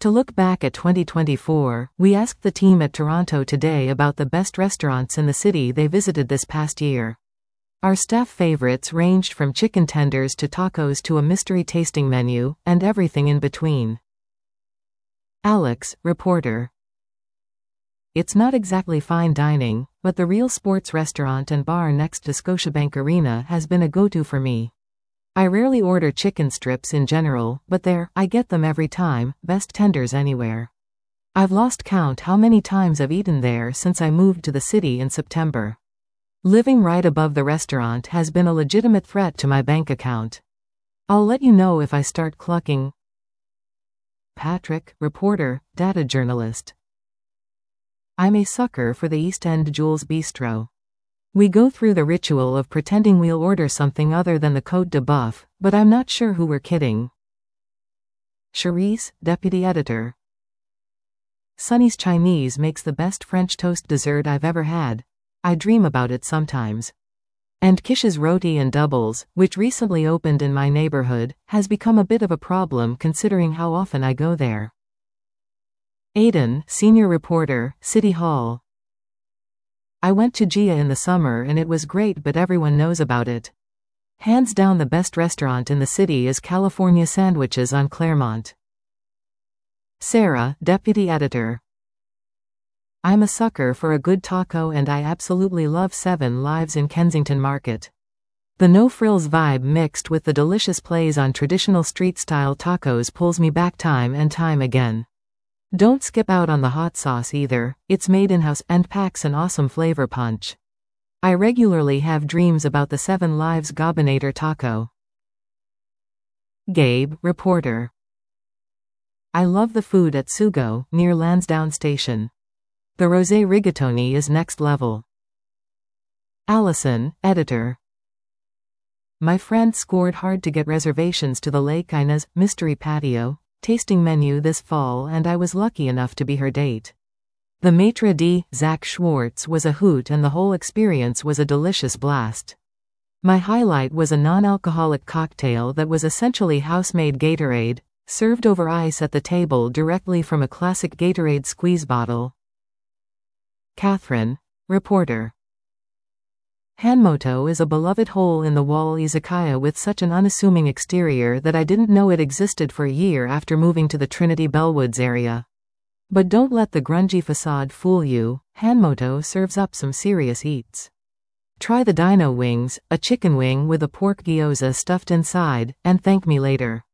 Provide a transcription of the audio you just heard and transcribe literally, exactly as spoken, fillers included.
To look back at twenty twenty-four, we asked the team at Toronto Today about the best restaurants in the city they visited this past year. Our staff favorites ranged from chicken tenders to tacos to a mystery tasting menu, and everything in between. Alex, reporter. It's not exactly fine dining, but the Real Sports restaurant and bar next to Scotiabank Arena has been a go-to for me. I rarely order chicken strips in general, but there, I get them every time, best tenders anywhere. I've lost count how many times I've eaten there since I moved to the city in September. Living right above the restaurant has been a legitimate threat to my bank account. I'll let you know if I start clucking. Patrick, reporter, data journalist. I'm a sucker for the East End Jules Bistro. We go through the ritual of pretending we'll order something other than the Côte de Boeuf, but I'm not sure who we're kidding. Charisse, deputy editor. Sunny's Chinese makes the best French toast dessert I've ever had. I dream about it sometimes. And Kish's Roti and Doubles, which recently opened in my neighborhood, has become a bit of a problem considering how often I go there. Aidan, senior reporter, City Hall. I went to Gia in the summer and it was great, but everyone knows about it. Hands down the best restaurant in the city is California Sandwiches on Claremont. Sarah, deputy editor. I'm a sucker for a good taco and I absolutely love Seven Lives in Kensington Market. The no-frills vibe mixed with the delicious plays on traditional street-style tacos pulls me back time and time again. Don't skip out on the hot sauce either, it's made in-house and packs an awesome flavor punch. I regularly have dreams about the Seven Lives Gobinator taco. Gabe, reporter. I love the food at Sugo, near Lansdowne Station. The rosé rigatoni is next level. Allison, editor. My friend scored hard to get reservations to the Lake Inez Mystery Patio tasting menu this fall and I was lucky enough to be her date. The maitre d' Zach Schwartz was a hoot and the whole experience was a delicious blast. My highlight was a non-alcoholic cocktail that was essentially house-made Gatorade, served over ice at the table directly from a classic Gatorade squeeze bottle. Catherine, reporter. Hanmoto is a beloved hole-in-the-wall izakaya with such an unassuming exterior that I didn't know it existed for a year after moving to the Trinity Bellwoods area. But don't let the grungy facade fool you, Hanmoto serves up some serious eats. Try the dino wings, a chicken wing with a pork gyoza stuffed inside, and thank me later.